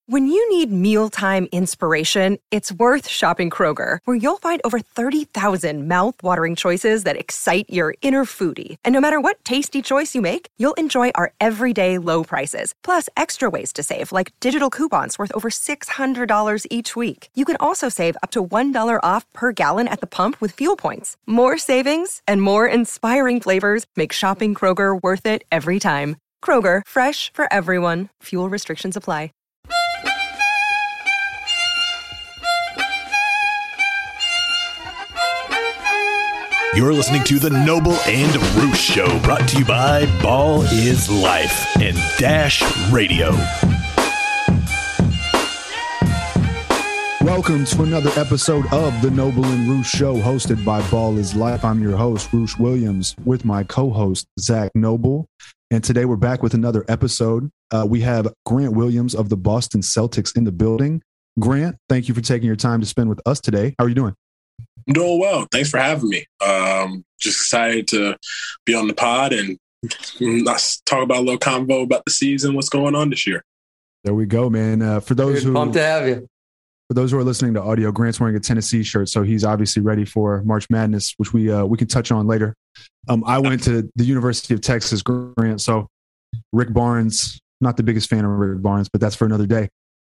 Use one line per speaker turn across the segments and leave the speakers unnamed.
When you need mealtime inspiration, it's worth shopping Kroger, where you'll find over 30,000 mouth-watering choices that excite your inner foodie. And no matter what tasty choice you make, you'll enjoy our everyday low prices, plus extra ways to save, like digital coupons worth over $600 each week. You can also save up to $1 off per gallon at the pump with fuel points. More savings and more inspiring flavors make shopping Kroger worth it every time. Kroger, fresh for everyone. Fuel restrictions apply.
You're listening to the Noble and Roosh Show, brought to you by Ball is Life and Dash Radio.
Welcome to another episode of the Noble and Roosh Show, hosted by Ball is Life. I'm your host, Roosh Williams, with my co-host, Zach Noble. And today we're back with another episode. We have Grant Williams of the Boston Celtics in the building. Grant, thank you for taking your time to spend with us today. How are you doing?
I'm doing well. Thanks for having me. Just excited to be on the pod and let's talk about a little convo about the season, what's going on this year.
There we go, man. For those
pumped to have you.
For those who are listening to audio, Grant's wearing a Tennessee shirt, so he's obviously ready for March Madness, which we can touch on later. I went to the University of Texas, Grant, so Rick Barnes, not the biggest fan of Rick Barnes, but that's for another day.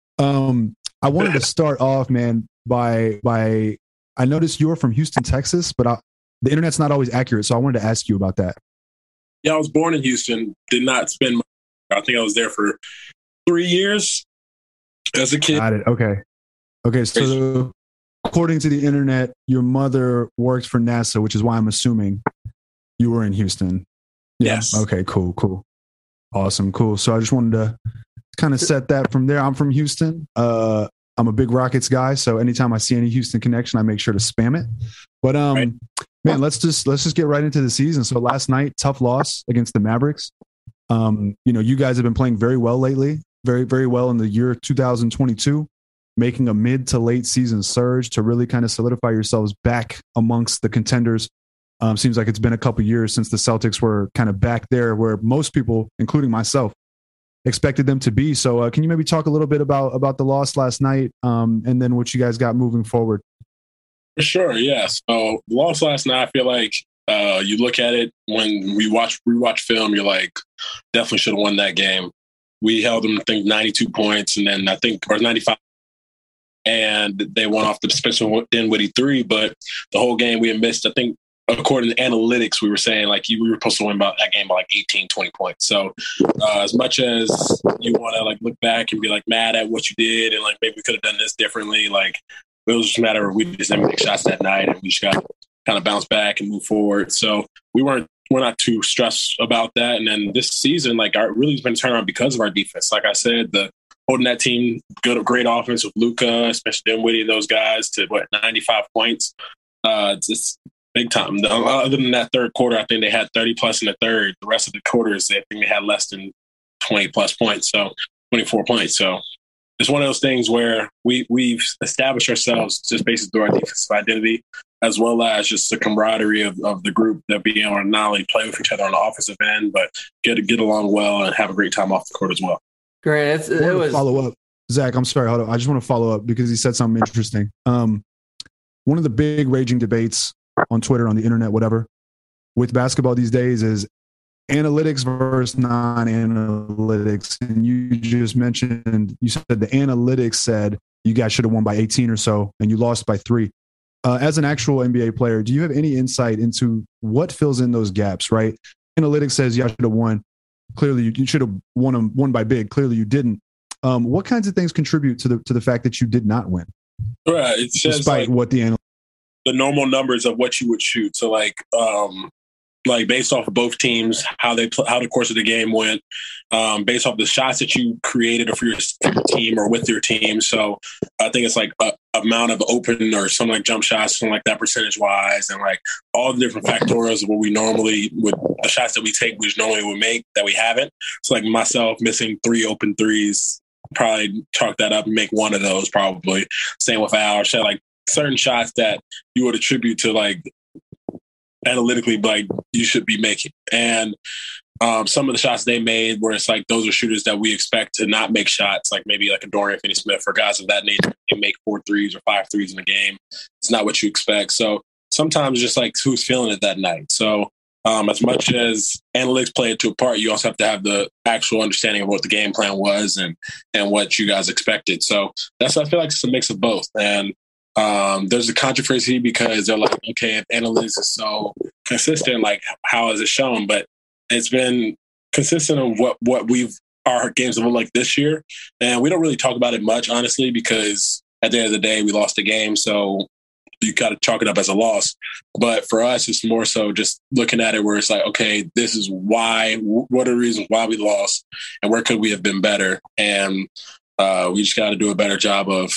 I wanted to start off, man, by I noticed you're from Houston, Texas, but the internet's not always accurate, so I wanted to ask you about that.
Yeah, I was born in Houston, did not spend I think I was there for 3 years as a kid.
Got it. Okay, so according to the internet, your mother worked for NASA, which is why I'm assuming you were in Houston. Yeah?
Yes.
Okay, cool. Awesome, cool. So I just wanted to kind of set that from there. I'm from Houston. I'm a big Rockets guy, so anytime I see any Houston connection, I make sure to spam it. But
right.
Man, let's just get right into the season. So last night, tough loss against the Mavericks. You guys have been playing very well lately, very, very well in the year 2022, making a mid to late season surge to really kind of solidify yourselves back amongst the contenders. Seems like it's been a couple years since the Celtics were kind of back there where most people, including myself, expected them to be. So can you maybe talk a little bit about the loss last night and then what you guys got moving forward?
For sure, yeah. So the loss last night, I feel like you look at it when we rewatch film, you're like, definitely should have won that game. We held them, I think, 92 points, and then or 95. And they won off the Spencer Dinwiddie 3, but the whole game we had missed, I think, according to analytics, we were saying like we were supposed to win about that game by like 18, 20 points. So as much as you want to like look back and be like mad at what you did and like maybe we could have done this differently, like it was just a matter of we just didn't make shots that night and we just got to kind of bounce back and move forward. So we're not too stressed about that. And then this season, like our really has been turned around because of our defense. Like I said, holding that team, great offense with Luka, especially Dinwiddie, those guys to 95 points. It's big time. Other than that third quarter, I think they had 30 plus in the third. The rest of the quarters, I think they had less than 20 plus points. So 24 points. So it's one of those things where we've established ourselves just basically through our defensive identity, as well as just the camaraderie of the group that being able to not only play with each other on the offensive end, but get along well and have a great time off the court as well.
Grant, it was
follow up. Zach, I'm sorry. Hold on. I just want to follow up because he said something interesting. One of the big raging debates on Twitter, on the internet, whatever, with basketball these days is analytics versus non-analytics. And you just mentioned, you said the analytics said you guys should have won by 18 or so, and you lost by 3. As an actual NBA player, do you have any insight into what fills in those gaps, right? Analytics says you should have won. Clearly, you should have won by big. Clearly, you didn't. What kinds of things contribute to the fact that you did not win?
Right. It says
despite what
the normal numbers of what you would shoot. So like based off of both teams, how the course of the game went, based off the shots that you created for your team or with your team. So I think it's like a amount of open or something like jump shots, something like that percentage wise, and like all the different factors of what we normally would, the shots that we take, we normally would make that we haven't. So like myself missing 3 open threes, probably chalk that up and make one of those probably. Same with Al, like certain shots that you would attribute to like analytically like you should be making. And some of the shots they made where it's like those are shooters that we expect to not make shots, like maybe like a Dorian Finney-Smith or guys of that nature. They make 4 threes or 5 threes in a game. It's not what you expect. So sometimes just like who's feeling it that night. So as much as analytics play into a part, you also have to have the actual understanding of what the game plan was and what you guys expected. So I feel like it's a mix of both. And there's a controversy because they're like, okay, if analytics is so consistent, like how is it shown? But it's been consistent of what our games have looked like this year. And we don't really talk about it much, honestly, because at the end of the day, we lost the game. So you got to chalk it up as a loss. But for us, it's more so just looking at it where it's like, okay, this is why, what are the reasons why we lost and where could we have been better? And we just got to do a better job of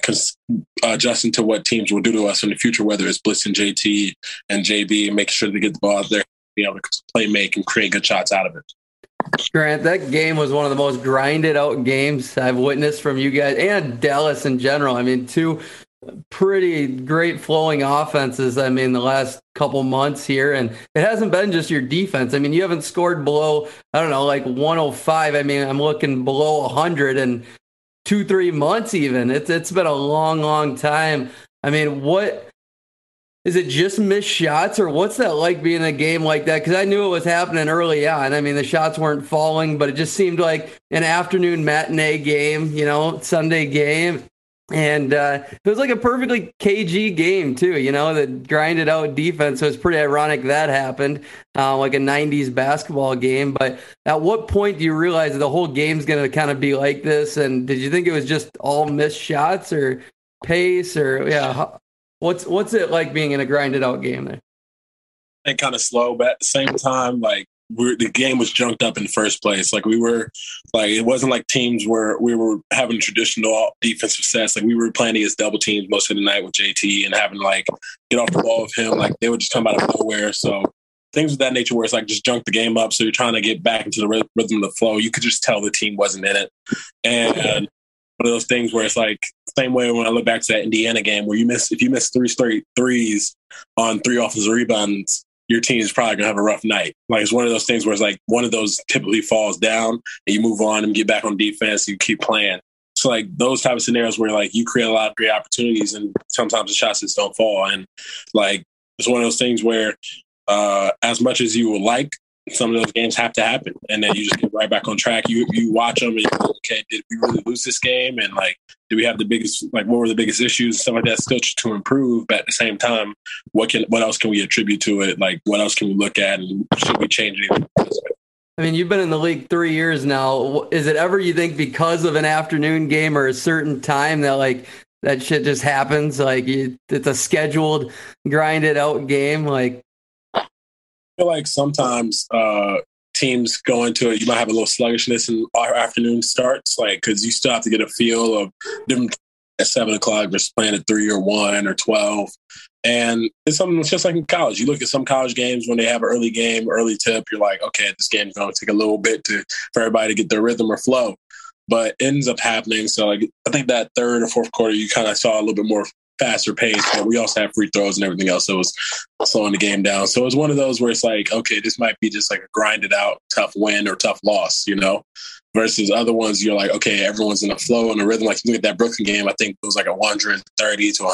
adjusting to what teams will do to us in the future, whether it's blitzing JT and JB and making sure they get the ball out there, be able to play, make, and create good shots out of it.
Grant, that game was one of the most grinded out games I've witnessed from you guys and Dallas in general. I mean, 2 pretty great flowing offenses, I mean, the last couple months here. And it hasn't been just your defense. I mean, you haven't scored below, I don't know, like 105. I mean, I'm looking below 100 in 2-3 months even. It's been a long time. I mean, what is it, just missed shots, or what's that like being in a game like that? Because I knew it was happening early on. I mean, the shots weren't falling, but it just seemed like an afternoon matinee game, Sunday game. And it was like a perfectly KG game, too, the grinded out defense. So it's pretty ironic that happened, like a 90s basketball game. But at what point do you realize that the whole game's going to kind of be like this? And did you think it was just all missed shots or pace or, what's it like being in a grinded out game there?
And kind of slow, but at the same time, like, the game was junked up in the first place. Like it wasn't like teams where we were having traditional defensive sets. Like we were playing against double teams most of the night with JT and having like get off the ball with him. Like they would just come out of nowhere. So things of that nature where it's like just junk the game up. So you're trying to get back into the rhythm of the flow. You could just tell the team wasn't in it. And one of those things where it's like same way when I look back to that Indiana game where if you miss 3 straight threes on 3 offensive rebounds, your team is probably going to have a rough night. Like it's one of those things where it's like one of those typically falls down and you move on and get back on defense and you keep playing. So like those type of scenarios where like you create a lot of great opportunities and sometimes the shots just don't fall. And like it's one of those things where as much as you would like, some of those games have to happen. And then you just get right back on track. You watch them and you're like, okay, did we really lose this game? And like, did we have the biggest, like what were the biggest issues? Stuff like that still to improve. But at the same time, what else can we attribute to it? Like what else can we look at and should we change anything?
I mean, you've been in the league 3 years now. Is it ever, you think, because of an afternoon game or a certain time that like that shit just happens? Like it's a scheduled, grinded out game? Like,
I feel like sometimes teams go into it, you might have a little sluggishness in our afternoon starts, like because you still have to get a feel of different at 7 o'clock versus playing at 3 or 1 or 12. And it's something that's just like in college. You look at some college games when they have an early game, early tip, you're like, okay, this game's going to take a little bit for everybody to get their rhythm or flow. But it ends up happening. So like, I think that 3rd or 4th quarter, you kind of saw a little bit more faster pace, but we also have free throws and everything else. So it was slowing the game down. So it was one of those where it's like, okay, this might be just like a grinded out tough win or tough loss, versus other ones. You're like, okay, everyone's in a flow and a rhythm. Like you look at that Brooklyn game, I think it was like a 130 to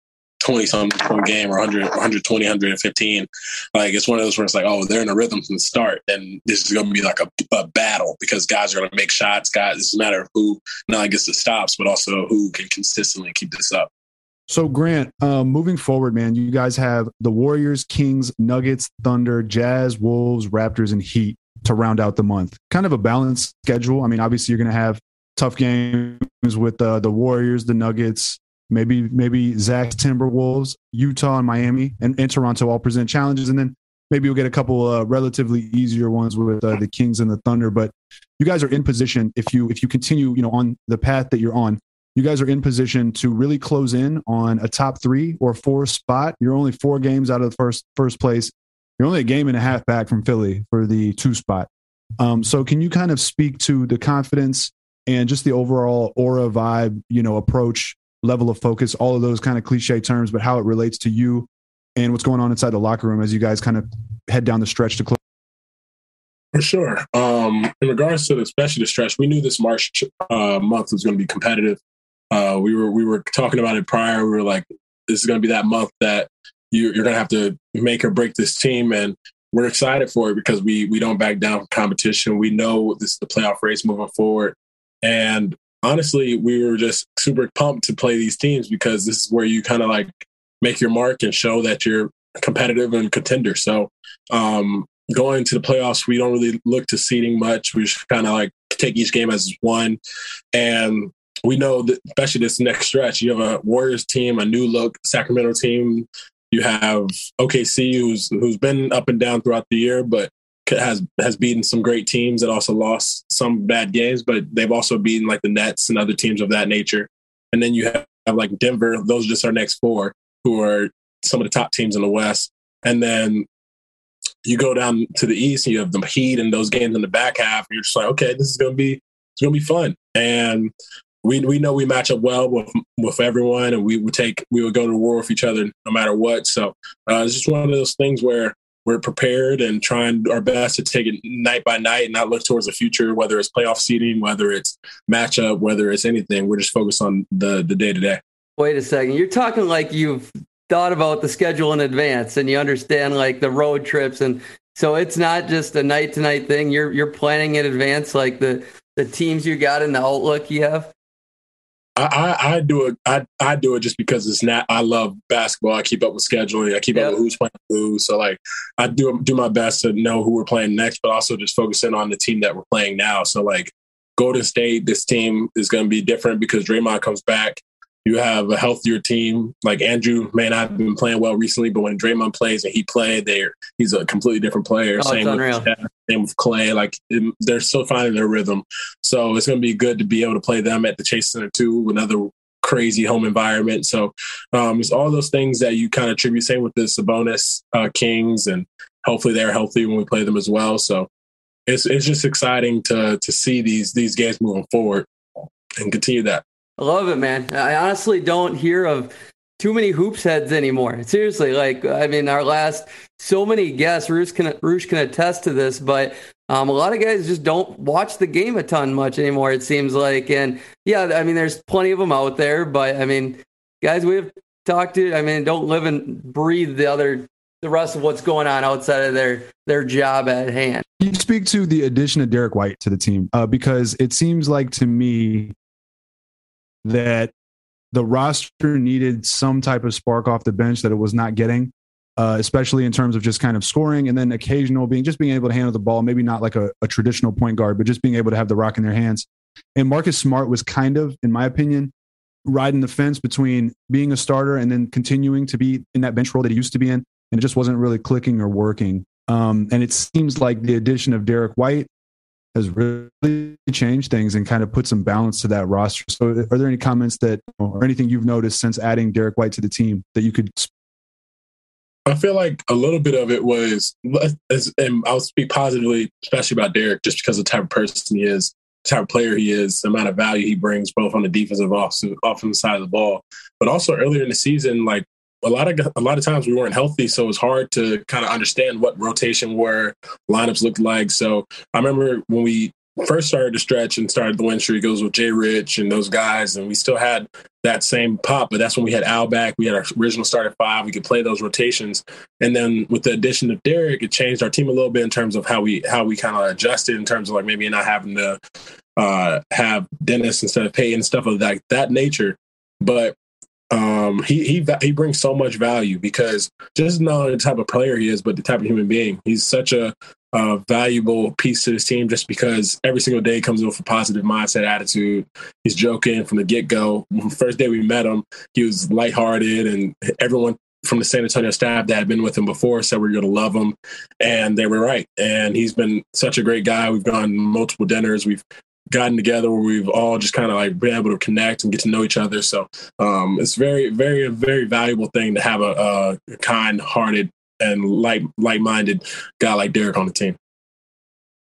120 something point game or 100, 120, 115. Like it's one of those where it's like, oh, they're in a rhythm from the start. And this is going to be like a battle because guys are going to make shots. Guys, it's a matter of who not gets the stops, but also who can consistently keep this up.
So Grant, moving forward, man, you guys have the Warriors, Kings, Nuggets, Thunder, Jazz, Wolves, Raptors, and Heat to round out the month. Kind of a balanced schedule. I mean, obviously you're going to have tough games with the Warriors, the Nuggets, maybe Zach's Timberwolves, Utah and Miami, and Toronto all present challenges. And then maybe you'll get a couple relatively easier ones with the Kings and the Thunder. But you guys are in position if you continue, on the path that you're on. You guys are in position to really close in on a top 3 or 4 spot. You're only 4 games out of the first place. You're only a game and a half back from Philly for the 2 spot. So can you kind of speak to the confidence and just the overall aura, vibe, approach, level of focus, all of those kind of cliche terms, but how it relates to you and what's going on inside the locker room as you guys kind of head down the stretch to close?
For sure. In regards to especially the stretch, we knew this March month was going to be competitive. We were talking about it prior. We were like, this is going to be that month that you're going to have to make or break this team, and we're excited for it because we don't back down from competition. We know this is the playoff race moving forward, and honestly, we were just super pumped to play these teams because this is where you kind of like make your mark and show that you're competitive and contender. So going to the playoffs, we don't really look to seeding much. We just kind of like take each game as one. And we know that especially this next stretch, you have a Warriors team, a new look Sacramento team. You have OKC, who's been up and down throughout the year, but has beaten some great teams that also lost some bad games, but they've also beaten like the Nets and other teams of that nature. And then you have like Denver. Those are just our next four, who are some of the top teams in the West. And then you go down to the East, and you have the Heat and those games in the back half. And you're just like, okay, this is going to be fun. And we know we match up well with everyone, and we would go to war with each other no matter what. So it's just one of those things where we're prepared and trying our best to take it night by night and not look towards the future, whether it's playoff seeding, whether it's matchup, whether it's anything. We're just focused on the day-to-day.
Wait a second. You're talking like you've thought about the schedule in advance and you understand like the road trips. And so it's not just a night-to-night thing. You're planning in advance, like the teams you got and the outlook you have?
I do it. I do it just because it's not. I love basketball. I keep up with scheduling. I keep up with who's playing who. So like, I do my best to know who we're playing next, but also just focusing on the team that we're playing now. So like, Golden State, this team is going to be different because Draymond comes back. You have a healthier team. Like Andrew may not have been playing well recently, but when Draymond plays and he played, he's a completely different player. Same with Clay. Like they're still finding their rhythm. So it's going to be good to be able to play them at the Chase Center too, another crazy home environment. So it's all those things that you kind of attribute. Same with the Sabonis Kings, and hopefully they're healthy when we play them as well. So it's just exciting to see these games moving forward and continue that.
I love it, man. I honestly don't hear of too many hoops heads anymore. Seriously, like, I mean, our last so many guests, Roosh can attest to this, but a lot of guys just don't watch the game a ton much anymore, it seems like. And yeah, I mean, there's plenty of them out there, but I mean, guys we've talked to, I mean, don't live and breathe the rest of what's going on outside of their job at hand.
You speak to the addition of Derek White to the team because it seems like to me that the roster needed some type of spark off the bench that it was not getting, especially in terms of just kind of scoring and then occasional being able to handle the ball, maybe not like a traditional point guard, but just being able to have the rock in their hands. And Marcus Smart was kind of, in my opinion, riding the fence between being a starter and then continuing to be in that bench role that he used to be in. And it just wasn't really clicking or working. And it seems like the addition of Derek White has really changed things and kind of put some balance to that roster. So are there any comments or anything you've noticed since adding Derek White to the team that you could?
I feel like a little bit of it was, and I'll speak positively, especially about Derek, just because of the type of person he is, the type of player he is, the amount of value he brings both on the defensive offensive side of the ball, but also earlier in the season, like a lot of times we weren't healthy, so it was hard to kind of understand what rotation where lineups looked like. So I remember when we first started to stretch and started the win streak, it was with Jay Rich and those guys, and we still had that same pop, but that's when we had Al back. We had our original starting five. We could play those rotations. And then with the addition of Derek, it changed our team a little bit in terms of how we kind of adjusted in terms of like maybe not having to have Dennis instead of Peyton, stuff of that nature. But he brings so much value because just not only the type of player he is, but the type of human being. He's such a valuable piece to this team just because every single day comes in with a positive mindset, attitude. He's joking from the get-go. First day we met him, he was lighthearted, and everyone from the San Antonio staff that had been with him before said we're going to love him, and they were right. And he's been such a great guy. We've gone multiple dinners. We've gotten together where we've all just kind of like been able to connect and get to know each other. So it's very, very, very valuable thing to have a kind-hearted and like-minded guy like Derek on the team.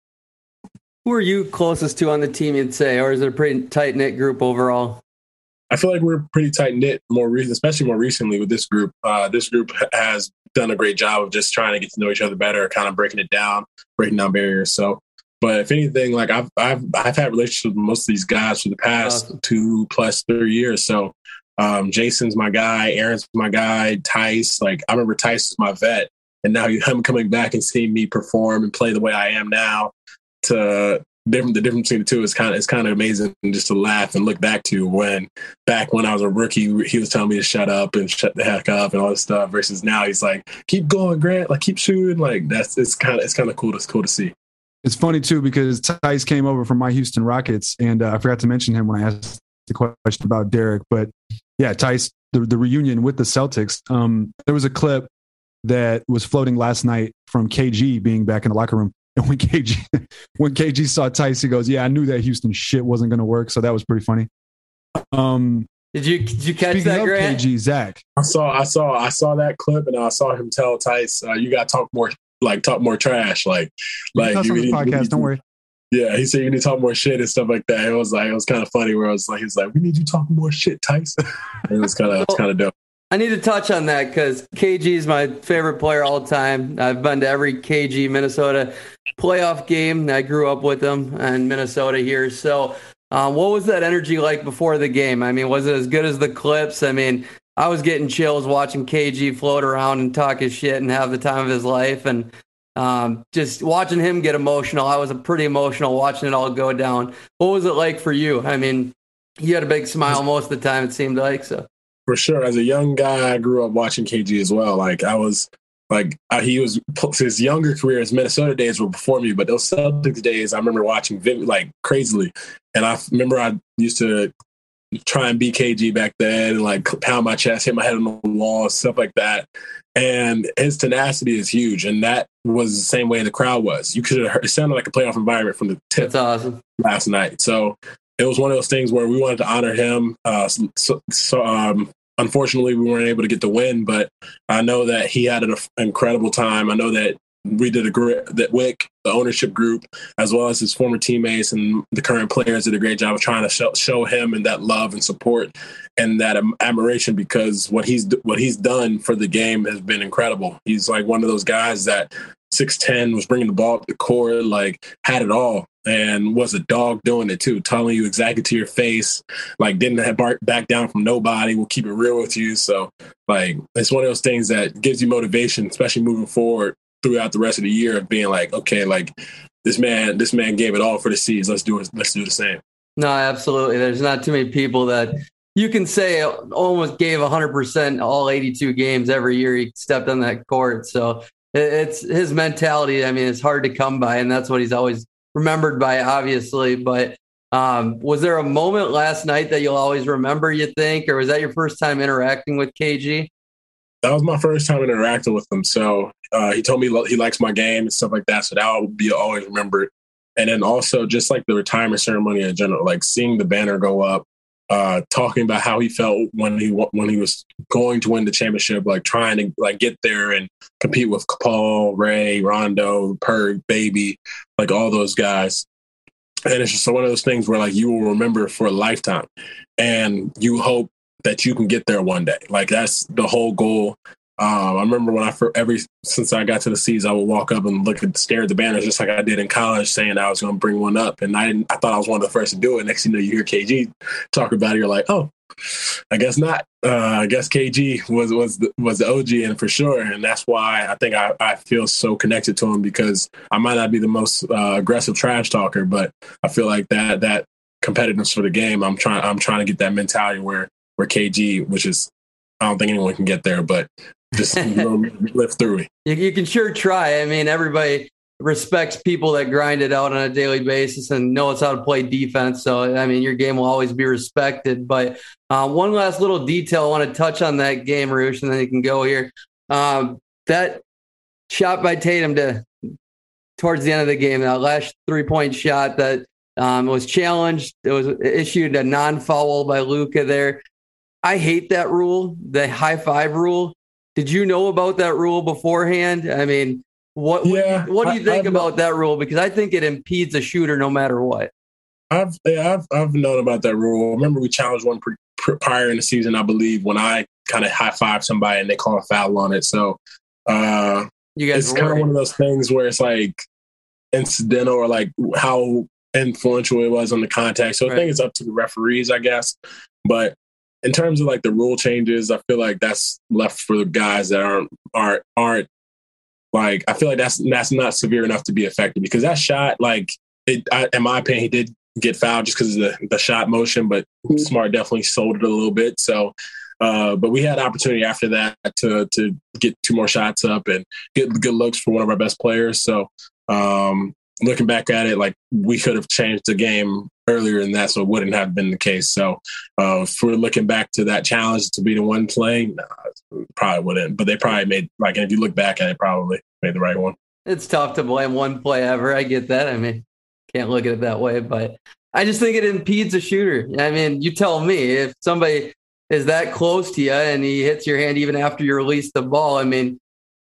Who are you closest to on the team, you'd say, or is it a pretty tight-knit group overall?
I feel like we're pretty tight knit especially more recently with this group. This group has done a great job of just trying to get to know each other better, kind of breaking down barriers. So, but if anything, like I've had relationships with most of these guys for the past 2+3 years. So, Jason's my guy, Aaron's my guy, Tice. Like I remember Tice was my vet, and now him coming back and seeing me perform and play the way I am now. The difference between the two is kind of amazing just to laugh and look back to when I was a rookie, he was telling me to shut up and shut the heck up and all this stuff. Versus now he's like, keep going, Grant, like keep shooting. Like it's kind of cool to see.
It's funny too because Tice came over from my Houston Rockets, and I forgot to mention him when I asked the question about Derek. But yeah, Tice, the reunion with the Celtics. There was a clip that was floating last night from KG being back in the locker room. And when KG saw Tice, he goes, "Yeah, I knew that Houston shit wasn't going to work." So that was pretty funny.
Did you catch that, Grant?
KG, Zach.
I saw that clip, and I saw him tell Tice, "You got to talk more trash." Like
you on the podcast. Don't worry.
Yeah, he said you need to talk more shit and stuff like that. It was kind of funny where he's like, "We need you talking more shit, Tice." It was kind of dope.
I need to touch on that because KG is my favorite player all the time. I've been to every KG Minnesota playoff game. I grew up with him in Minnesota here. So what was that energy like before the game? I mean, was it as good as the clips? I mean, I was getting chills watching KG float around and talk his shit and have the time of his life. And just watching him get emotional, I was pretty emotional watching it all go down. What was it like for you? I mean, you had a big smile most of the time, it seemed like. So.
For sure. As a young guy, I grew up watching KG as well. His younger career, his Minnesota days were before me, but those Celtics days, I remember watching like crazily. And I remember I used to try and beat KG back then and like pound my chest, hit my head on the wall, stuff like that. And his tenacity is huge. And that was the same way the crowd was. You could have heard, it sounded like a playoff environment from the tip.
That's awesome.
Last night. So it was one of those things where we wanted to honor him. Unfortunately, we weren't able to get the win, but I know that he had an incredible time. I know that we did that Wick, the ownership group, as well as his former teammates and the current players did a great job of trying to show him and that love and support and that admiration because what he's done for the game has been incredible. He's like one of those guys that 6'10", was bringing the ball up the court, like had it all. And was a dog doing it too, telling you exactly to your face, like didn't have back down from nobody, will keep it real with you. So like, it's one of those things that gives you motivation, especially moving forward throughout the rest of the year of being like, okay, like this man gave it all for the C's. Let's do the same. No,
absolutely. There's not too many people that you can say almost gave 100% all 82 games every year he stepped on that court. So it's his mentality. I mean, it's hard to come by, and that's what he's always remembered by, obviously. But was there a moment last night that you'll always remember, you think, or was that your first time interacting with KG?
That was my first time interacting with him. So he told me he likes my game and stuff like that. So that will be always remembered. And then also just like the retirement ceremony in general, like seeing the banner go up, talking about how he felt when he was going to win the championship, like trying to like get there and compete with Paul, Ray, Rondo, Perk, Baby, like all those guys. And it's just one of those things where like you will remember for a lifetime and you hope that you can get there one day. Like that's the whole goal. I remember when since I got to the C's, I would walk up and stare at the banners just like I did in college, saying I was going to bring one up. And I thought I was one of the first to do it. Next thing you know, you hear KG talk about it. You're like, oh, I guess not. I guess KG was the OG, and for sure. And that's why I think I feel so connected to him, because I might not be the most aggressive trash talker, but I feel like that competitiveness for the game, I'm trying to get that mentality where KG, which is, I don't think anyone can get there, but just live through it.
You can sure try. I mean, everybody respects people that grind it out on a daily basis and knows how to play defense. So, I mean, your game will always be respected. But one last little detail I want to touch on that game, Roosh, and then you can go here. That shot by Tatum towards the end of the game, that last 3-point shot that was challenged. It was issued a non-foul by Luka there. I hate that rule, the high five rule. Did you know about that rule beforehand? I mean, what do you think about that rule? Because I think it impedes a shooter no matter what.
I've known about that rule. I remember we challenged one prior in the season, I believe, when I kind of high-fived somebody and they call a foul on it. So
you guys
it's kind of one of those things where it's like incidental or like how influential it was on the contact. So I think it's up to the referees, I guess. But in terms of like the rule changes, I feel like that's left for the guys that aren't like, I feel like that's not severe enough to be effective, because that shot, like, in my opinion, he did get fouled just because of the shot motion, but Smart definitely sold it a little bit. So, but we had opportunity after that to get 2 more shots up and get good looks for one of our best players. So, looking back at it, like, we could have changed the game earlier than that, so it wouldn't have been the case. So if we're looking back to that challenge to be the one playing, probably wouldn't. But they probably made, like, if you look back at it, probably made the right one.
It's tough to blame one play ever. I get that. I mean, can't look at it that way, but I just think it impedes a shooter. I mean, you tell me, if somebody is that close to you and he hits your hand even after you release the ball, I mean,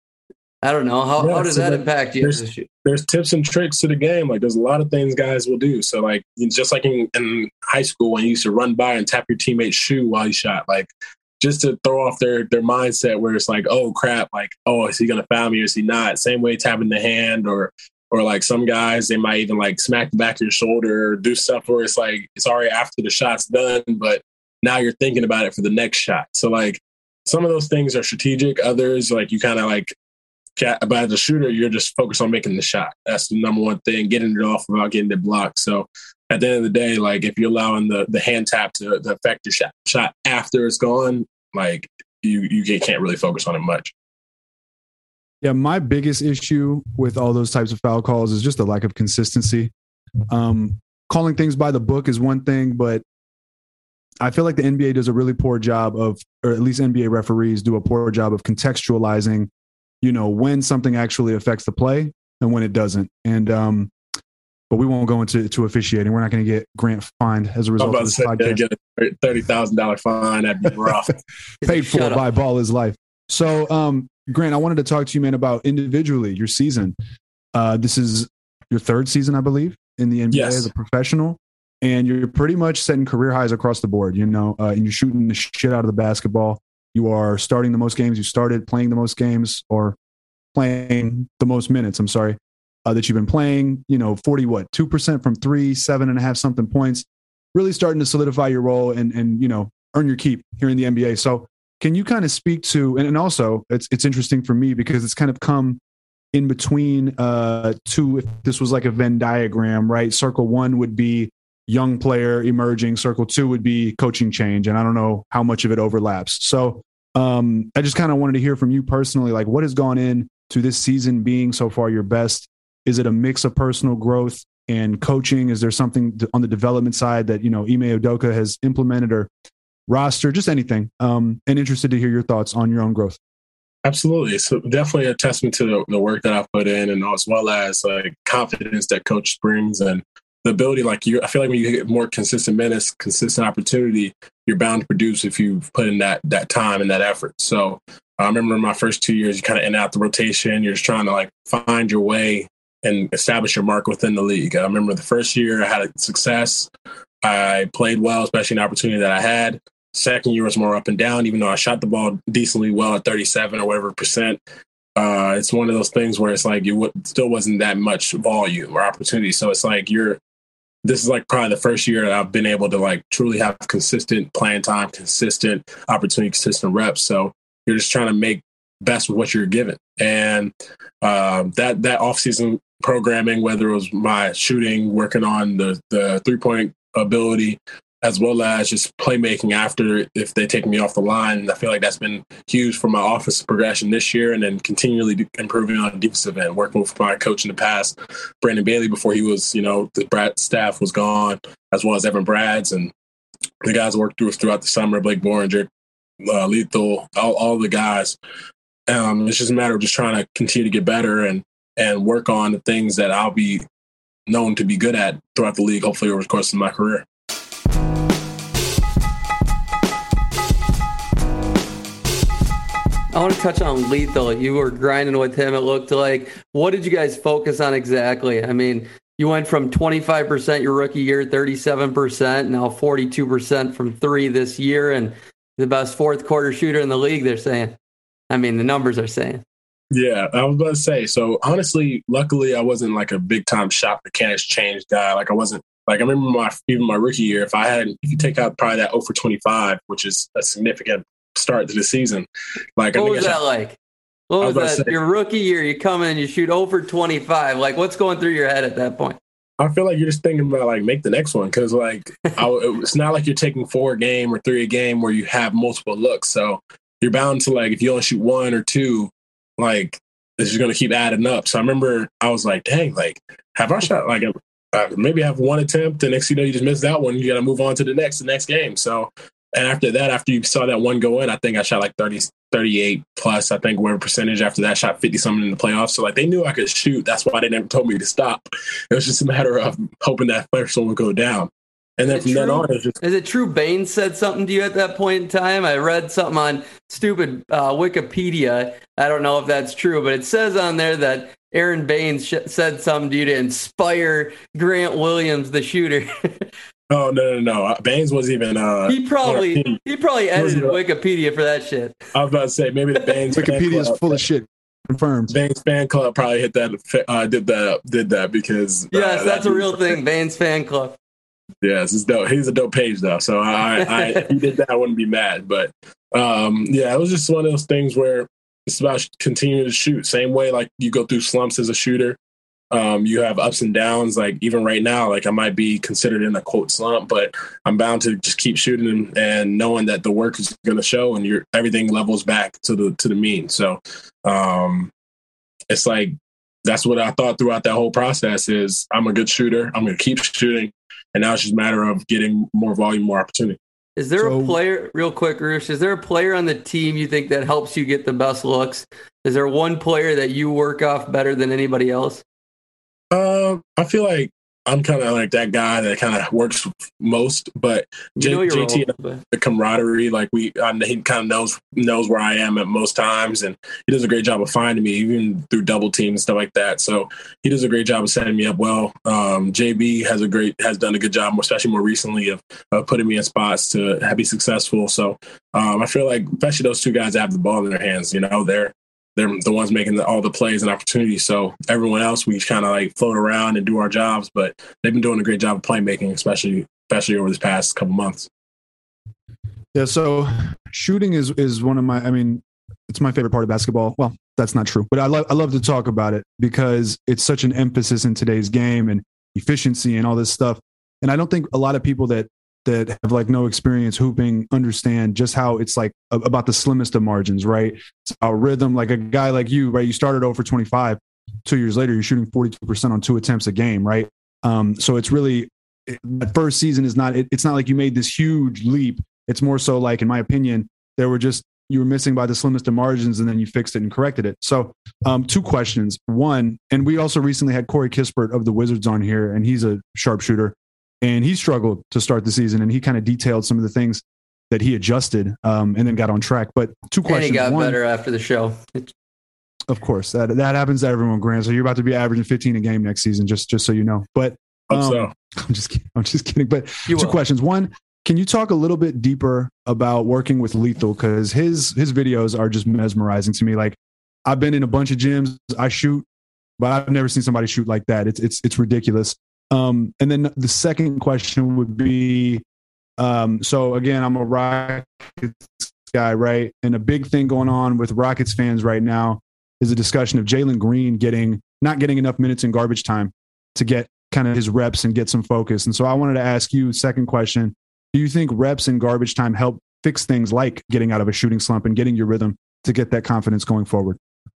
I don't know. How does that impact you as a shooter?
There's tips and tricks to the game. Like, there's a lot of things guys will do. So, like, just like in high school when you used to run by and tap your teammate's shoe while you shot, like, just to throw off their mindset where it's like, oh, crap, like, oh, is he going to foul me or is he not? Same way tapping the hand, or like some guys, they might even like smack the back of your shoulder or do stuff where it's like, it's already after the shot's done, but now you're thinking about it for the next shot. So, like, some of those things are strategic. Others, like, you kind of like, but as a shooter, you're just focused on making the shot. That's the number one thing, getting it off without getting it blocked. So at the end of the day, like, if you're allowing the hand tap to affect your shot after it's gone, like, you can't really focus on it much.
Yeah, my biggest issue with all those types of foul calls is just the lack of consistency. Calling things by the book is one thing, but I feel like the NBA does a really poor job of, or at least NBA referees do a poor job of contextualizing, you know, when something actually affects the play and when it doesn't. And, but we won't go into officiating. We're not going to get Grant fined as a result of this podcast.
Get a $30,000 fine. That'd be rough.
Paid for by Ball is Life. So, Grant, I wanted to talk to you, man, about individually your season. This is your 3rd season, I believe, in the NBA as a professional. And you're pretty much setting career highs across the board, you know, and you're shooting the shit out of the basketball. You are starting the most games. You started playing the most games, or playing the most minutes, that you've been playing, you know, 2% from 3, 7.5 something points, really starting to solidify your role and, you know, earn your keep here in the NBA. So can you kind of speak to, and also it's interesting for me because it's kind of come in between 2, if this was like a Venn diagram, right? Circle 1 would be young player emerging. Circle 2 would be coaching change. And I don't know how much of it overlaps. So I just kind of wanted to hear from you personally, like, what has gone in to this season being so far your best? Is it a mix of personal growth and coaching? Is there something on the development side that, you know, Ime Udoka has implemented, or roster, just anything? And interested to hear your thoughts on your own growth.
Absolutely. So definitely a testament to the work that I've put in, and as well as like confidence that coach brings, and the ability, like, I feel like when you get more consistent minutes, consistent opportunity, you're bound to produce if you've put in that time and that effort. So I remember in my first 2 years, you kind of in and out the rotation. You're just trying to like find your way and establish your mark within the league. I remember the first year I had success. I played well, especially an opportunity that I had. Second year was more up and down, even though I shot the ball decently well at 37 or whatever percent. It's one of those things where it's like still wasn't that much volume or opportunity. So it's like this is like probably the first year that I've been able to like truly have consistent playing time, consistent opportunity, consistent reps. So you're just trying to make best with what you're given. And that offseason programming, whether it was my shooting, working on the 3-point ability, as well as just playmaking after if they take me off the line. And I feel like that's been huge for my offensive progression this year, and then continually improving on the defensive end, working with my coach in the past, Brandon Bailey, before he was, you know, the Brad staff was gone, as well as Evan Brads and the guys I worked throughout the summer, Blake Boringer, Lethal, all the guys. It's just a matter of just trying to continue to get better and work on the things that I'll be known to be good at throughout the league, hopefully over the course of my career.
I want to touch on Lethal. You were grinding with him, it looked like. What did you guys focus on exactly? I mean, You went from 25% your rookie year, 37%, now 42% from three this year, and the best fourth quarter shooter in the league, they're saying. I mean, the numbers are saying.
Yeah, I was about to say. So honestly, luckily, I wasn't like a big time shot mechanics change guy. Like I wasn't like I remember even my rookie year. If you take out probably that 0 for 25, which is a significant start to the season. Like
what was that like? What was that? Your rookie year, you come in, you shoot 0 for 25. Like, what's going through your head at that point?
I feel like you're just thinking about like make the next one because like it's not like you're taking 4 a game or 3 a game where you have multiple looks. So you're bound to like if you only shoot 1 or 2, like this is going to keep adding up. So I remember I was like, dang, like have I shot like maybe I have 1 attempt, and next thing you know you just missed that one. You got to move on to the next game. So and after that, after you saw that one go in, I think I shot like 38 plus, I think, whatever percentage. After that, I shot 50 something in the playoffs. So like they knew I could shoot. That's why they never told me to stop. It was just a matter of hoping that first one would go down. And then from then on, it was just. Is
it true Baines said something to you at that point in time? I read something on stupid Wikipedia. I don't know if that's true, but it says on there that Aaron Baines said something to you to inspire Grant Williams, the shooter.
Oh no! Baines wasn't even.
He probably edited Wikipedia for that shit.
I was about to say maybe the Baines
Wikipedia is full of shit. Confirmed.
Baines fan club probably hit that. Did that because
yes, that's a real thing. Baines fan club.
Yes, it's dope. He's a dope page though, so I if he did that, I wouldn't be mad. But yeah, it was just one of those things where it's about continuing to shoot. Same way like you go through slumps as a shooter. You have ups and downs. Like even right now, like I might be considered in a quote slump, but I'm bound to just keep shooting and knowing that the work is going to show and everything levels back to the mean. So it's like that's what I thought throughout that whole process is I'm a good shooter. I'm going to keep shooting, and now it's just a matter of getting more volume, more opportunity.
Is there a player, real quick, Roosh, is there a player on the team you think that helps you get the best looks? Is there one player that you work off better than anybody else?
I feel like I'm kind of like that guy that kind of works most, but JT, the camaraderie, like he kind of knows where I am at most times, and he does a great job of finding me, even through double teams and stuff like that. So he does a great job of setting me up well. JB has done a good job, especially more recently, of putting me in spots to be successful. So I feel like especially those two guys have the ball in their hands. You know, they're the ones making all the plays and opportunities. So everyone else, we kind of like float around and do our jobs, but they've been doing a great job of playmaking, especially over this past couple months.
Yeah. So shooting is one of my, I mean, it's my favorite part of basketball. Well, that's not true, but I love to talk about it because it's such an emphasis in today's game and efficiency and all this stuff. And I don't think a lot of people that have like no experience hooping understand just how it's like about the slimmest of margins, right? It's about rhythm. Like a guy like you, right? You started 0 for 25. 2 years later, you're shooting 42% on 2 attempts a game, right? So it's really that first season is not. It's not like you made this huge leap. It's more so like, in my opinion, you were missing by the slimmest of margins, and then you fixed it and corrected it. So 2 questions. One, and we also recently had Corey Kispert of the Wizards on here, and he's a sharpshooter. And he struggled to start the season, and he kind of detailed some of the things that he adjusted and then got on track. But 2 questions.
And he got better after the show.
Of course, that happens to everyone, Grant. So you're about to be averaging 15 a game next season, just so you know. But
I'm
just kidding. But 2 questions. One, can you talk a little bit deeper about working with Lethal? Because his videos are just mesmerizing to me. Like I've been in a bunch of gyms, I shoot, but I've never seen somebody shoot like that. It's ridiculous. And then the second question would be, so again, I'm a Rockets guy, right? And a big thing going on with Rockets fans right now is a discussion of Jalen Green not getting enough minutes in garbage time to get kind of his reps and get some focus. And so I wanted to ask you, second question, do you think reps in garbage time help fix things like getting out of a shooting slump and getting your rhythm to get that confidence going forward?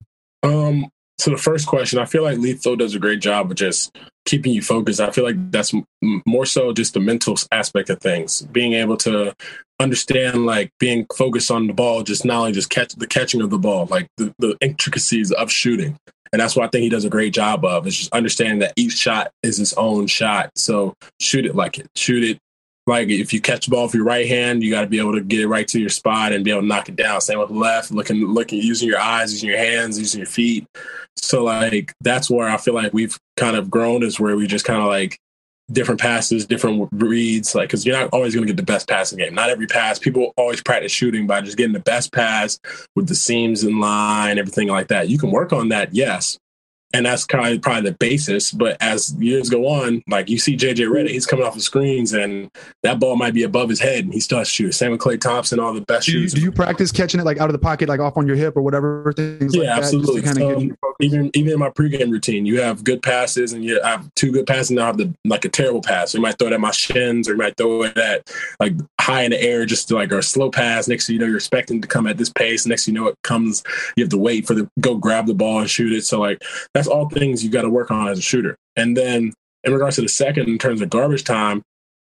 So the first question, I feel like Lethal does a great job of just keeping you focused. I feel like that's more so just the mental aspect of things, being able to understand, like being focused on the ball, just not only just catching of the ball, like the intricacies of shooting. And that's what I think he does a great job of, is just understanding that each shot is his own shot. So shoot it like it. Shoot it Like if you catch the ball with your right hand, you got to be able to get it right to your spot and be able to knock it down. Same with left, looking, using your eyes, using your hands, using your feet. So like that's where I feel like we've kind of grown, is where we just kind of like different passes, different reads, like because you're not always going to get the best pass in the game. Not every pass. People always practice shooting by just getting the best pass with the seams in line, everything like that. You can work on that, yes. And that's probably the basis. But as years go on, like you see JJ Redick, he's coming off the screens and that ball might be above his head and he still has to shoot. Same with Klay Thompson, all the best shooters.
Do you practice catching it like out of the pocket, like off on your hip or whatever, things like that?
Absolutely.
Just to kind of get
even in my pregame routine, you have good passes and you have two good passes and I have a terrible pass. So you might throw it at my shins or you might throw it at like high in the air, just to like or a slow pass. Next thing you know, you're expecting to come at this pace. Next thing you know, it comes, you have to wait for go grab the ball and shoot it. So like that's all things you got to work on as a shooter. And then in regards to the second, in terms of garbage time,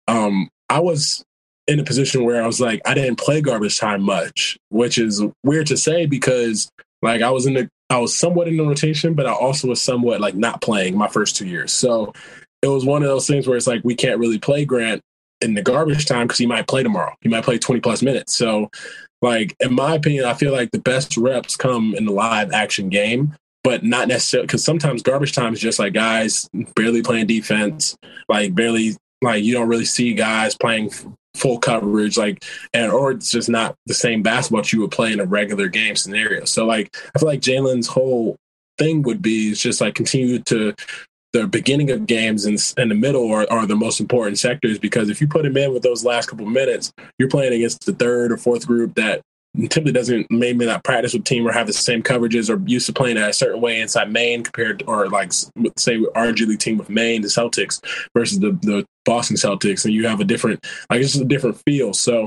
I was in a position where I was like, I didn't play garbage time much, which is weird to say because like I was somewhat in the rotation, but I also was somewhat like not playing my first 2 years. So it was one of those things where it's like, we can't really play Grant in the garbage time because he might play tomorrow. He might play 20 plus minutes. So like, in my opinion, I feel like the best reps come in the live action game, but not necessarily, because sometimes garbage time is just like guys barely playing defense, like barely, like you don't really see guys playing full coverage, like, or it's just not the same basketball you would play in a regular game scenario. So like, I feel like Jalen's whole thing would be is just like continue to the beginning of games and the middle are the most important sectors, because if you put him in with those last couple of minutes, you're playing against the third or fourth group that typically doesn't maybe not practice with team or have the same coverages or used to playing a certain way inside Maine compared to, or like say our G League team with Maine, the Celtics versus the Boston Celtics, and you have a different, like it's just a different feel. So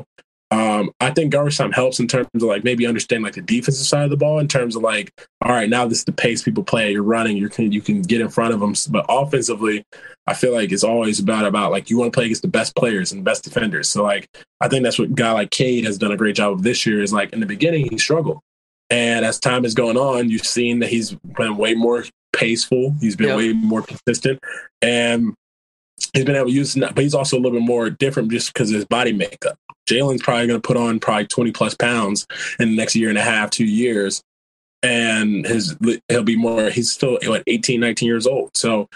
I think garbage time helps in terms of like maybe understanding like the defensive side of the ball in terms of like, all right, now this is the pace people play. You're running, you can get in front of them. But offensively, I feel like it's always about like you want to play against the best players and the best defenders. So like I think that's what a guy like Cade has done a great job of this year. Is like in the beginning he struggled, and as time is going on, you've seen that he's been way more paceful. He's been way more consistent, and he's been able to use. But he's also a little bit more different just because of his body makeup. Jalen's probably going to put on probably 20 plus pounds in the next year and a half, 2 years. And he'll be more, he's still 18, 19 years old. So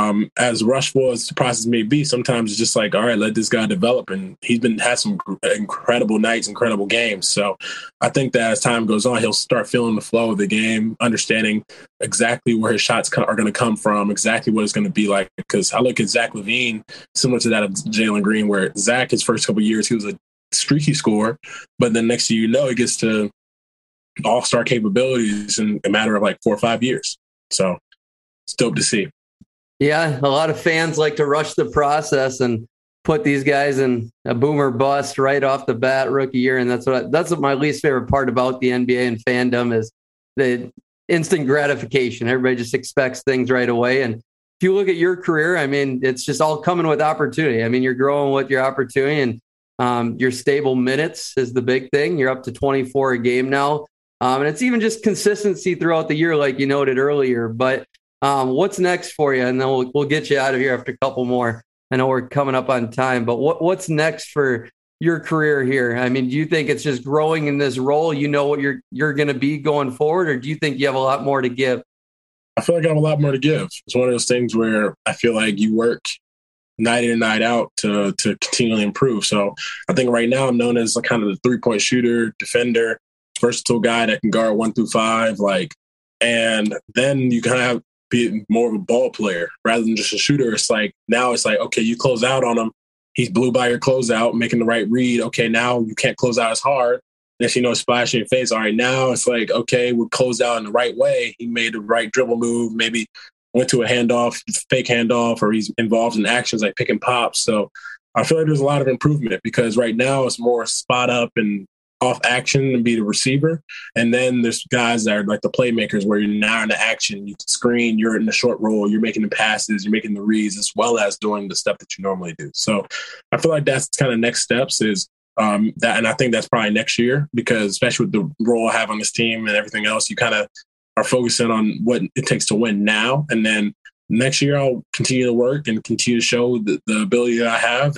as rushful as the process may be, sometimes it's just like, all right, let this guy develop. And he's had some incredible nights, incredible games. So I think that as time goes on, he'll start feeling the flow of the game, understanding exactly where his shots are going to come from, exactly what it's going to be like. Because I look at Zach LaVine, similar to that of Jalen Green, where Zach, his first couple of years, he was a streaky scorer, but then next thing you know, he gets to all-star capabilities in a matter of like 4 or 5 years. So it's dope to see.
Yeah, a lot of fans like to rush the process and put these guys in a boomer bust right off the bat rookie year, and that's what my least favorite part about the NBA and fandom is the instant gratification. Everybody just expects things right away, and if you look at your career, I mean, it's just all coming with opportunity. I mean, you're growing with your opportunity, and your stable minutes is the big thing. You're up to 24 a game now. And it's even just consistency throughout the year, like you noted earlier. But what's next for you? And then we'll get you out of here after a couple more. I know we're coming up on time, but what's next for your career here? I mean, do you think it's just growing in this role? You know what you're going to be going forward, or do you think you have a lot more to give?
I feel like I have a lot more to give. It's one of those things where I feel like you work night in and night out to continually improve. So I think right now I'm known as like kind of the 3-point shooter, defender, versatile guy that can guard 1 through 5. Like, and then you kind of be more of a ball player rather than just a shooter. It's like, now it's like, okay, you close out on him. He's blew by your closeout, making the right read. Okay, now you can't close out as hard. Next you know, splash in your face. All right, now it's like, okay, we'll close out in the right way. He made the right dribble move, maybe went to a handoff, fake handoff, or he's involved in actions like pick and pop. So I feel like there's a lot of improvement because right now it's more spot up and off action and be the receiver. And then there's guys that are like the playmakers where you're now in the action, you screen, you're in the short roll, you're making the passes, you're making the reads, as well as doing the stuff that you normally do. So I feel like that's kind of next steps is that. And I think that's probably next year because especially with the role I have on this team and everything else, you kind of are focusing on what it takes to win now. And then next year I'll continue to work and continue to show the ability that I have and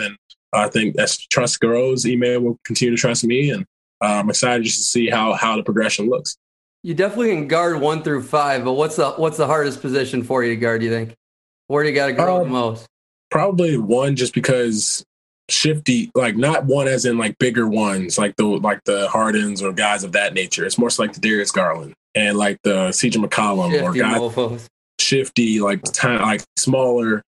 I think as trust grows, Ime will continue to trust me, and I'm excited just to see how the progression looks.
You definitely can guard 1 through 5, but what's the hardest position for you to guard, do you think? Where do you got to grow the most?
Probably 1, just because shifty, like not 1 as in like bigger ones, like the Hardens or guys of that nature. It's more so like the Darius Garland and like the CJ McCollum
Shifty
or guys
mofos.
Shifty, like smaller,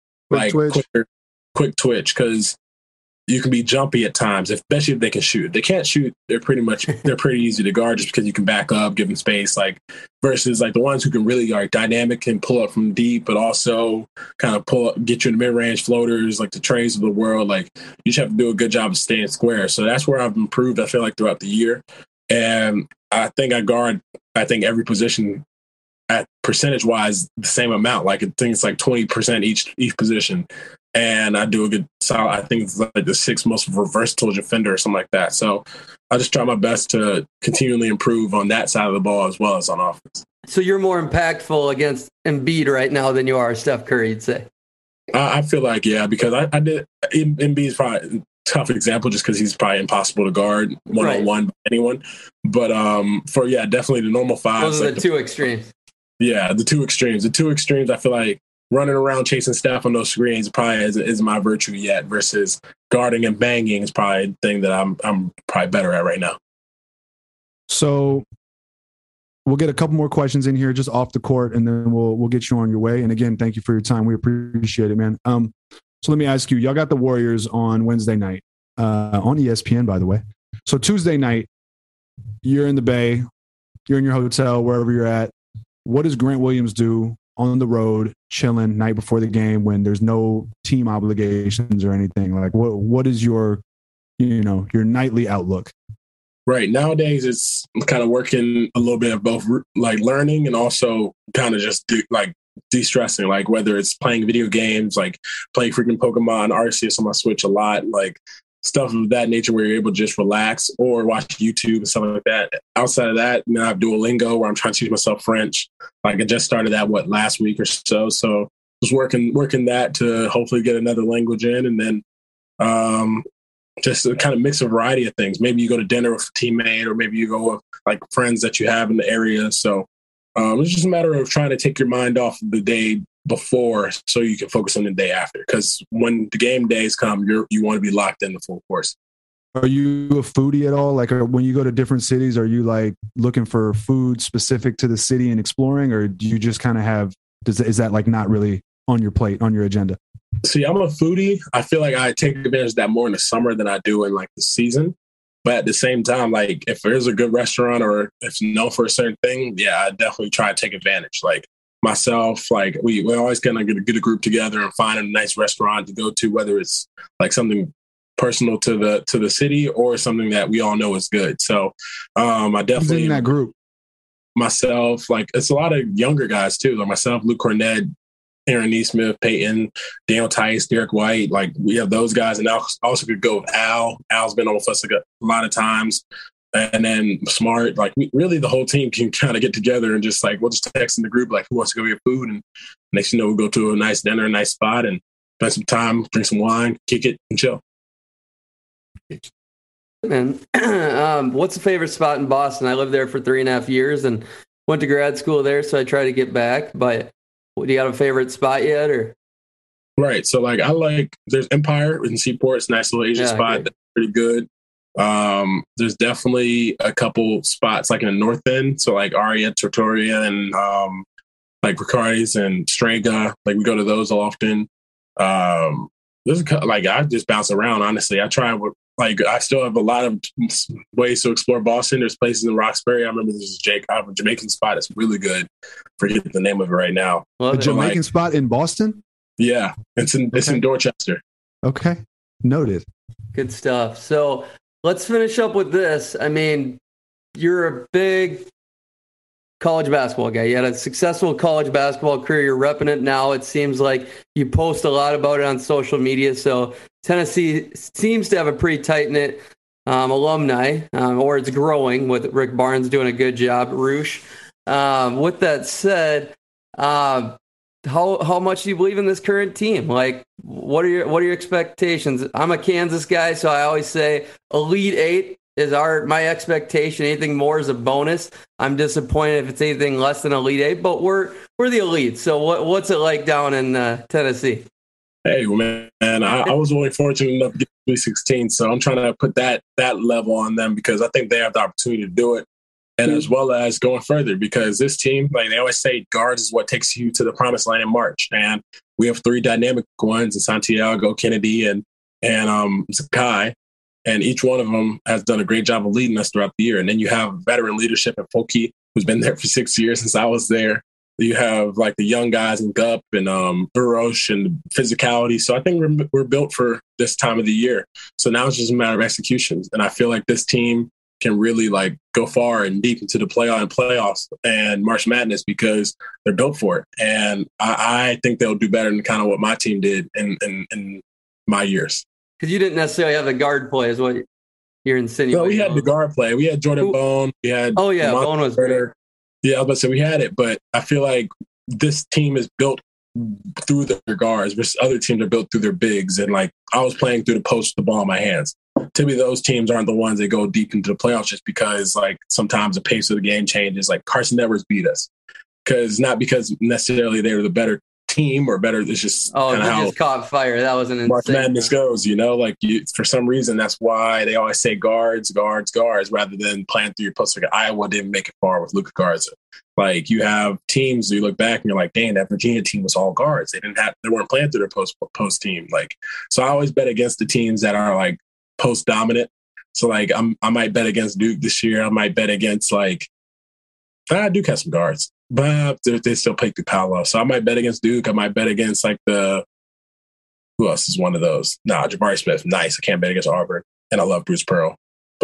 quick twitch, because you can be jumpy at times, especially if they can shoot. If they can't shoot, they're pretty easy to guard just because you can back up, give them space. Like versus like the ones who can really are dynamic and pull up from deep, but also kind of pull up, get you in the mid range floaters, like the Trays of the world. Like you just have to do a good job of staying square. So that's where I've improved. I feel like throughout the year, and I think I guard every position at percentage wise the same amount. Like I think it's like 20% each position. And I do a good solid. I think it's like the 6th most versatile defender or something like that. So I just try my best to continually improve on that side of the ball as well as on offense.
So you're more impactful against Embiid right now than you are Steph Curry, you'd say?
I feel like, yeah, because I did. Embiid's probably a tough example just because he's probably impossible to guard one-on-one by anyone. But definitely the normal 5.
Those are the 2 extremes.
Yeah, the 2 extremes. The 2 extremes, I feel like running around chasing Steph on those screens probably is my virtue yet, versus guarding and banging is probably the thing that I'm probably better at right now.
So we'll get a couple more questions in here just off the court, and then we'll get you on your way. And again, thank you for your time. We appreciate it, man. So let me ask you, y'all got the Warriors on Wednesday night on ESPN, by the way. So Tuesday night, you're in the Bay, you're in your hotel, wherever you're at. What does Grant Williams do on the road, chilling night before the game when there's no team obligations or anything? Like what is your nightly outlook?
Right. Nowadays it's kind of working a little bit of both, like learning and also kind of just de-stressing, like whether it's playing video games, like playing freaking Pokemon Arceus on my Switch a lot, like stuff of that nature where you're able to just relax, or watch YouTube and stuff like that. Outside of that, I have Duolingo where I'm trying to teach myself French. Like I just started that last week or so. So just working that to hopefully get another language in, and then just a kind of mix a variety of things. Maybe you go to dinner with a teammate, or maybe you go with like friends that you have in the area. So it's just a matter of trying to take your mind off the day before so you can focus on the day after. Because when the game days come, you want to be locked in the full course.
Are you a foodie at all? Like when you go to different cities, are you like looking for food specific to the city and exploring, or do you just kind of is that like not really on your plate, on your agenda?
See, I'm a foodie. I feel like I take advantage of that more in the summer than I do in like the season. But at the same time, like if there's a good restaurant or if it's known for a certain thing, yeah, I definitely try to take advantage. Like myself, like we always kind of get a group together and find a nice restaurant to go to, whether it's like something personal to the city or something that we all know is good. So I definitely
who's in that group.
Myself, like it's a lot of younger guys too, like myself, Luke Cornett, Aaron Neesmith, Peyton, Daniel Tice, Derek White. Like we have those guys, and I also could go with Al. Al's been on with us a lot of times. And then Smart, like really the whole team can kind of get together and just like, we'll just text in the group, like who wants to go get food. And next, we'll go to a nice dinner, a nice spot, and spend some time, drink some wine, kick it, and chill.
Man, what's the favorite spot in Boston? I lived there for 3.5 years and went to grad school there, so I try to get back. But do you have a favorite spot yet, or?
Right. So like there's Empire in Seaport. It's a nice little Asian spot. That's pretty good. There's definitely a couple spots like in the North End. So like Aria, Tortoria, and like Riccardi's and Strega. Like we go to those often. There's like I just bounce around. Honestly, I still have a lot of ways to explore Boston. There's places in Roxbury. I remember I have a Jamaican spot that's really good. Forget the name of it right now.
A Jamaican spot in Boston? Yeah,
it's in Dorchester.
Okay, noted.
Good stuff. So let's finish up with this. I mean, you're a big college basketball guy. You had a successful college basketball career. You're repping it now. It seems like you post a lot about it on social media. So Tennessee seems to have a pretty tight-knit alumni, or it's growing with Rick Barnes doing a good job. Roosh. With that said, how much do you believe in this current team? Like, what are your expectations? I'm a Kansas guy, so I always say Elite Eight is my expectation. Anything more is a bonus. I'm disappointed if it's anything less than Elite Eight, but we're the elite. So what's it like down in Tennessee?
Hey, man, I was really fortunate enough to get to 16, so I'm trying to put that level on them because I think they have the opportunity to do it. And as well as going further, because this team, like they always say, guards is what takes you to the promised land in March. And we have 3 dynamic ones in Santiago, Kennedy, and Zakai. And each one of them has done a great job of leading us throughout the year. And then you have veteran leadership in Polky, who's been there for 6 years since I was there. You have like the young guys in Gup and Burosh and physicality. So I think we're built for this time of the year. So now it's just a matter of executions. And I feel like this team can really like go far and deep into the playoffs and March Madness because they're built for it. And I think they'll do better than kind of what my team did in my years.
Because you didn't necessarily have the guard play is what you're insinuating.
No, we had the guard play. We had Jordan Bone. We had
Bone was great.
Yeah, I was about to say we had it, but I feel like this team is built through their guards, versus other teams are built through their bigs. And like I was playing through the post, the ball in my hands. To me, those teams aren't the ones that go deep into the playoffs just because like sometimes the pace of the game changes. Like Carson Edwards beat us not because necessarily they were the better team or better. It's just
just caught fire. That was an insane
March Madness goes. For some reason that's why they always say guards rather than playing through your post. Like Iowa didn't make it far with Luka Garza. Like you have teams you look back and you're like, dang, that Virginia team was all guards. They weren't playing through their post team. Like so, I always bet against the teams that are like post dominant. So like I might bet against Duke this year. I might bet against Duke has some guards. But they still play through Paolo. So I might bet against Duke. I might bet against who else is one of those? Nah, Jabari Smith. Nice. I can't bet against Auburn. And I love Bruce Pearl. But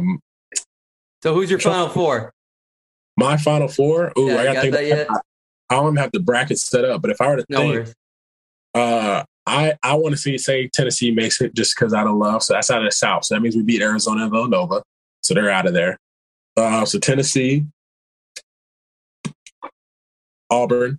so who's your Final Four?
My Final Four? Ooh,
yeah,
I gotta think
that yet?
I don't even have the bracket set up, but if I were to think I want to say Tennessee makes it just because out of love. So that's out of the South. So that means we beat Arizona and Villanova. So they're out of there. So Tennessee, Auburn,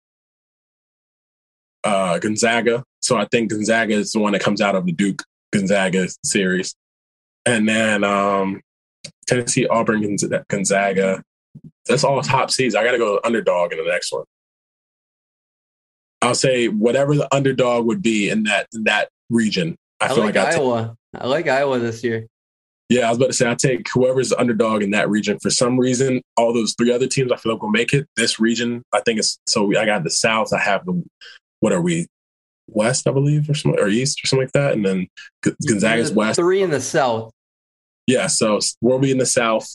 Gonzaga. So I think Gonzaga is the one that comes out of the Duke Gonzaga series. And then Tennessee, Auburn, Gonzaga. That's all top seeds. I got to go underdog in the next one. I'll say whatever the underdog would be in that region. I feel like
Iowa. I like Iowa this year.
Yeah, I was about to say, I take whoever's the underdog in that region. For some reason, all those 3 other teams I feel like will make it. This region, I think it's so. I got the South. I have what are we? West, I believe, or East, or something like that. And then Gonzaga's West.
3 in the South.
Yeah, so we'll be in the South.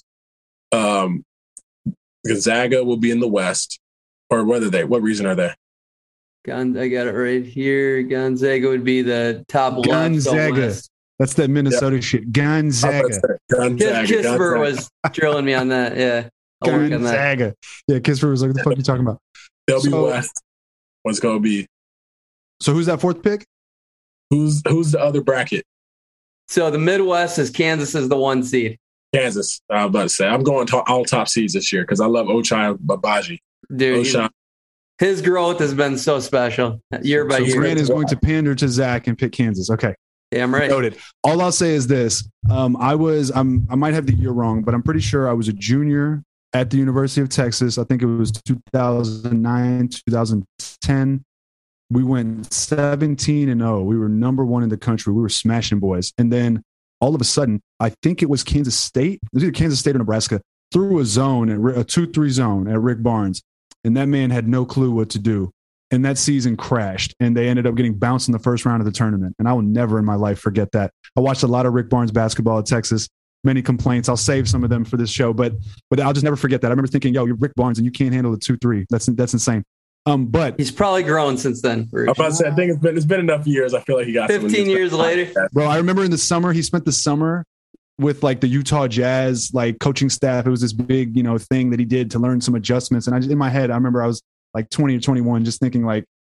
Gonzaga will be in the West. Or what region are they?
I got it right here. Gonzaga would be the top
Gonzaga.
left.
That's that Minnesota shit. Gonzaga.
Kisper was drilling me on that. Yeah.
Gonzaga. Yeah, Kisper was like, what the fuck are you talking about?
They'll be West. What's going to be?
So who's that 4th pick?
Who's the other bracket?
So the Midwest is Kansas is the 1 seed.
Kansas. I was about to say. I'm going to all top seeds this year because I love Ochai Babaji.
Dude, his growth has been so special year by year.
Grant is going to pander to Zach and pick Kansas. Okay.
Yeah, I'm right.
Noted. All I'll say is this. I might have the year wrong, but I'm pretty sure I was a junior at the University of Texas. I think it was 2009, 2010. We went 17-0. We were number 1 in the country. We were smashing boys. And then all of a sudden, I think it was Kansas State. It was either Kansas State or Nebraska. Threw a zone, a 2-3 zone at Rick Barnes. And that man had no clue what to do. And that season crashed, and they ended up getting bounced in the first round of the tournament. And I will never in my life forget that. I watched a lot of Rick Barnes basketball at Texas. Many complaints. I'll save some of them for this show, but I'll just never forget that. I remember thinking, yo, you're Rick Barnes and you can't handle the 2-3. That's insane. But
he's probably grown since then.
I'm about to say, I think it's been enough years. I feel like he got
15 years later.
Bro, I remember in the summer, he spent the summer with like the Utah Jazz, like coaching staff. It was this big, thing that he did to learn some adjustments. And in my head, I remember I was like 20 or 21, just thinking like,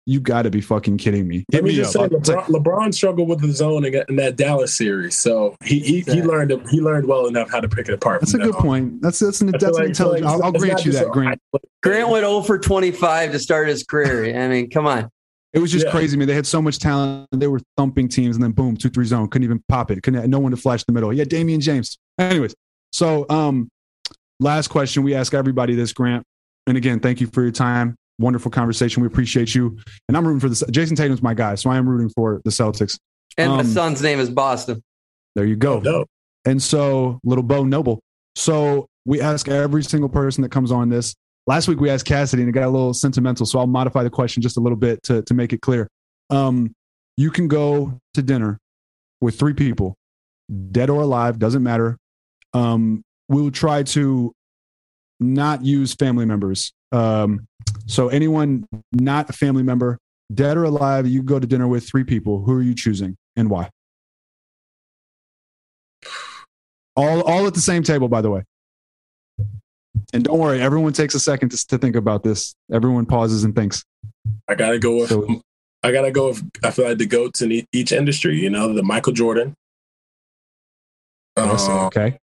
You got to be fucking kidding me.
Let me just say, LeBron struggled with the zone in that Dallas series, so he learned well enough how to pick it apart.
That's a good point. That's an intelligent. I'll grant you that, Grant.
Grant went 0 for 25 to start his career. I mean, come on.
It was just crazy, man. They had so much talent. They were thumping teams, and then boom, 2-3 zone. Couldn't even pop it. No one to flash the middle. He had Damian James. Anyways, so last question. We ask everybody this, Grant. And again, thank you for your time. Wonderful conversation. We appreciate you. And I'm rooting for this. Jason Tatum's my guy, so I am rooting for the Celtics.
And my son's name is Boston.
There you go. No. And so, little Bo Noble. So we ask every single person that comes on this. Last week we asked Cassidy and it got a little sentimental, so I'll modify the question just a little bit to make it clear. You can go to dinner with 3 people, dead or alive, doesn't matter. We will try to not use family members. So anyone not a family member, dead or alive, you go to dinner with 3 people. Who are you choosing and why? All at the same table, by the way. And don't worry, everyone takes a second to think about this. Everyone pauses and thinks.
I gotta go with I feel like the GOATs in each industry, the Michael Jordan.
Okay.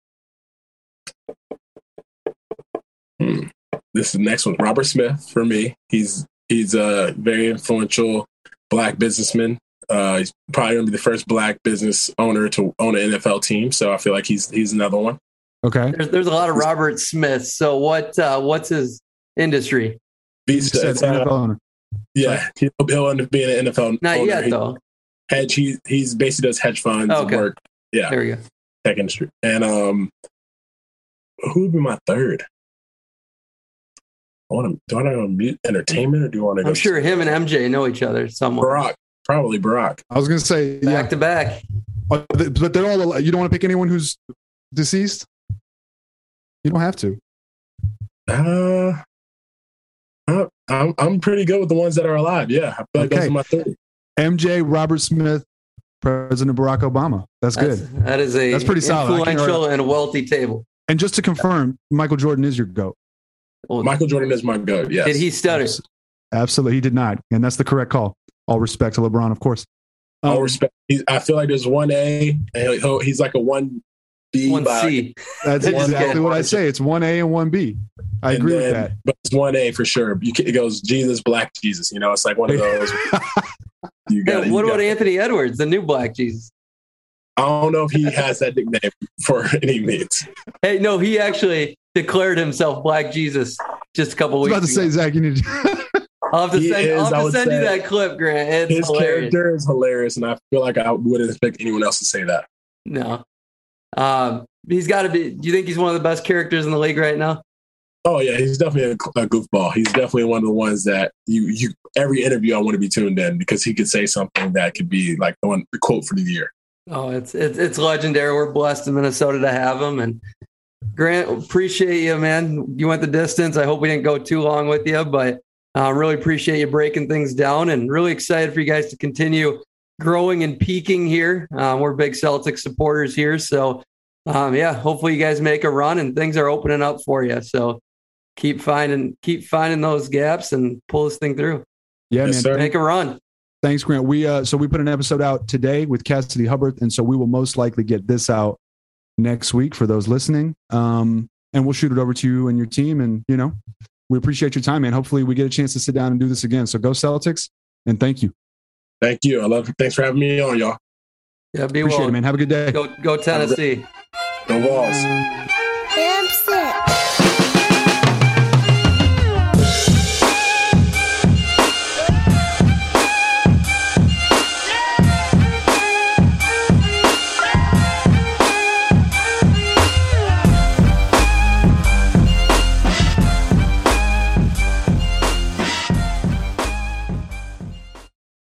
This is the next one. Robert Smith for me. He's a very influential Black businessman. He's probably gonna be the first Black business owner to own an NFL team. So I feel like he's another one.
Okay.
There's a lot of Robert Smiths. So what's his industry?
He's
NFL owner.
Yeah, he'll end up being an NFL
Not
owner.
yet, though.
He's basically does hedge funds and work. Yeah.
There we go.
Tech industry. And who would be my third? Do I want to go entertainment or do you want to go?
I'm sure him and MJ know each other somewhere.
Probably Barack.
I was going to say
back to back.
But they're all. You don't want to pick anyone who's deceased? You don't have to.
I'm pretty good with the ones that are alive. Yeah, I feel like those are my 3.
MJ, Robert Smith, President Barack Obama. That's good.
That's
pretty solid.
Influential and wealthy table.
And just to confirm, Michael Jordan is your GOAT.
Well,
Michael Jordan is my GOAT. Yes.
Did he stutter?
Absolutely, he did not, and that's the correct call. All respect to LeBron, of course.
All respect. I feel like there's 1A, and he's like a 1B.
1C.
That's exactly what I say. It's 1A and 1B. I agree with that. But
it's 1A for sure. It goes Jesus, Black Jesus. It's like one of those.
What about Anthony Edwards, the new Black Jesus?
I don't know if he has that nickname for any means.
Hey, no, he actually declared himself Black Jesus just a couple weeks ago.
I was about to say, Zach, you need to...
I'll have to send you that clip, Grant.
His character is hilarious, and I feel like I wouldn't expect anyone else to say that.
No. He's got to be. Do you think he's one of the best characters in the league right now?
Oh yeah, he's definitely a goofball. He's definitely one of the ones that you every interview I want to be tuned in because he could say something that could be like the quote for the year.
Oh, it's legendary. We're blessed in Minnesota to have him. And Grant, appreciate you, man. You went the distance. I hope we didn't go too long with you, but really appreciate you breaking things down and really excited for you guys to continue growing and peaking here. We're big Celtics supporters here. So, hopefully you guys make a run and things are opening up for you. So keep finding those gaps and pull this thing through.
Yeah, yes, man.
Sir. Make a run.
Thanks, Grant. We put an episode out today with Cassidy Hubbard, and so we will most likely get this out next week for those listening. And we'll shoot it over to you and your team. And, we appreciate your time, man. Hopefully we get a chance to sit down and do this again. So go Celtics, and thank you.
Thank you. I love it. Thanks for having me on, y'all.
Yeah,
appreciate it, man. Have a good day.
Go Tennessee.
Go Vols.